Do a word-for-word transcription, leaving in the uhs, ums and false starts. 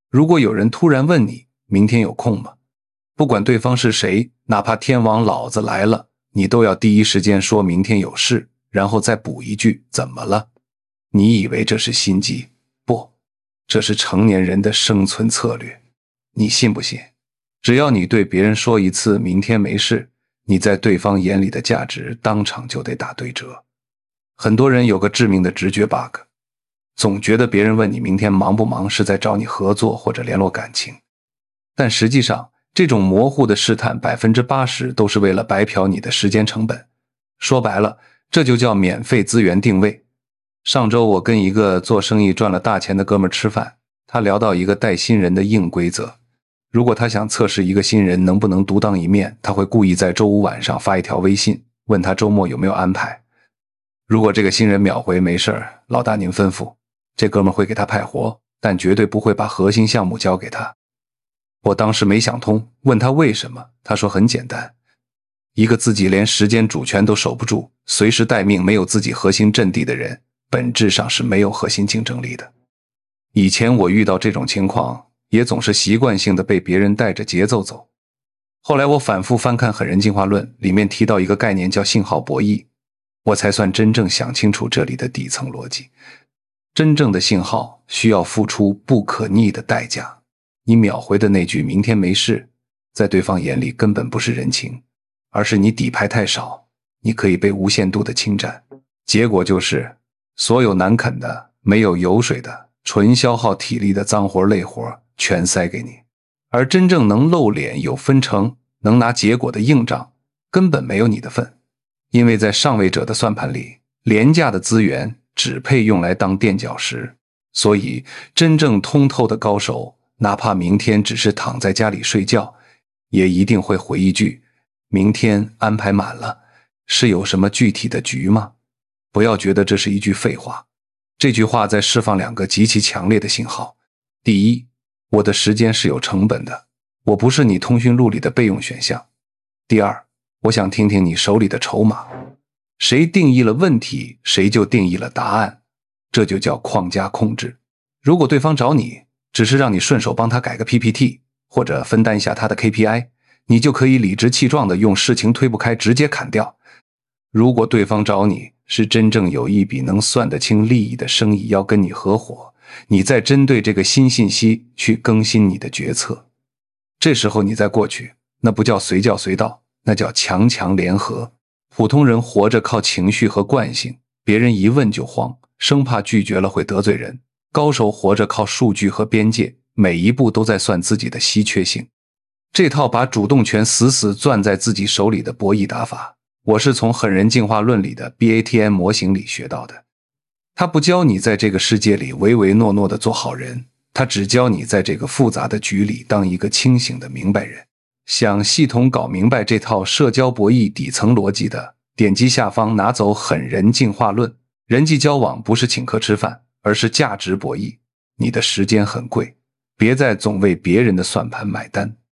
如果有人突然问你明天有空吗？不管对方是谁，哪怕天王老子来了，你都要第一时间说明天有事，然后再补一句怎么了？你以为这是心机？不，这是成年人的生存策略。你信不信？只要你对别人说一次明天没事，你在对方眼里的价值当场就得打对折。很多人有个致命的直觉 bug， 总觉得别人问你明天忙不忙是在找你合作或者联络感情，但实际上这种模糊的试探 百分之八十 都是为了白嫖你的时间成本。说白了，这就叫免费资源定位。上周我跟一个做生意赚了大钱的哥们儿吃饭，他聊到一个带新人的硬规则。如果他想测试一个新人能不能独当一面，他会故意在周五晚上发一条微信，问他周末有没有安排。如果这个新人秒回没事儿，老大您吩咐，这哥们儿会给他派活，但绝对不会把核心项目交给他。我当时没想通，问他为什么，他说很简单，一个自己连时间主权都守不住，随时待命，没有自己核心阵地的人，本质上是没有核心竞争力的。以前我遇到这种情况，也总是习惯性的被别人带着节奏走。后来我反复翻看《狠人进化论》，里面提到一个概念叫信号博弈，我才算真正想清楚这里的底层逻辑。真正的信号需要付出不可逆的代价。你秒回的那句明天没事，在对方眼里根本不是人情，而是你底牌太少，你可以被无限度的侵占。结果就是所有难啃的、没有油水的、纯消耗体力的脏活累活全塞给你，而真正能露脸、有分成、能拿结果的硬仗根本没有你的份。因为在上位者的算盘里，廉价的资源只配用来当垫脚石，所以真正通透的高手，哪怕明天只是躺在家里睡觉，也一定会回一句明天安排满了，是有什么具体的局吗？不要觉得这是一句废话，这句话在释放两个极其强烈的信号。第一，我的时间是有成本的，我不是你通讯录里的备用选项。第二，我想听听你手里的筹码。谁定义了问题，谁就定义了答案，这就叫框架控制。如果对方找你只是让你顺手帮他改个 P P T， 或者分担一下他的 K P I， 你就可以理直气壮地用事情推不开直接砍掉。如果对方找你是真正有一笔能算得清利益的生意要跟你合伙，你再针对这个新信息去更新你的决策，这时候你再过去，那不叫随叫随到，那叫强强联合。普通人活着靠情绪和惯性，别人一问就慌，生怕拒绝了会得罪人。高手活着靠数据和边界，每一步都在算自己的稀缺性。这套把主动权死死攥在自己手里的博弈打法，我是从狠人进化论里的 B A T M 模型里学到的。他不教你在这个世界里唯唯诺诺的做好人，他只教你在这个复杂的局里当一个清醒的明白人。想系统搞明白这套社交博弈底层逻辑的，点击下方拿走狠人进化论。人际交往不是请客吃饭，而是价值博弈。你的时间很贵，别再总为别人的算盘买单。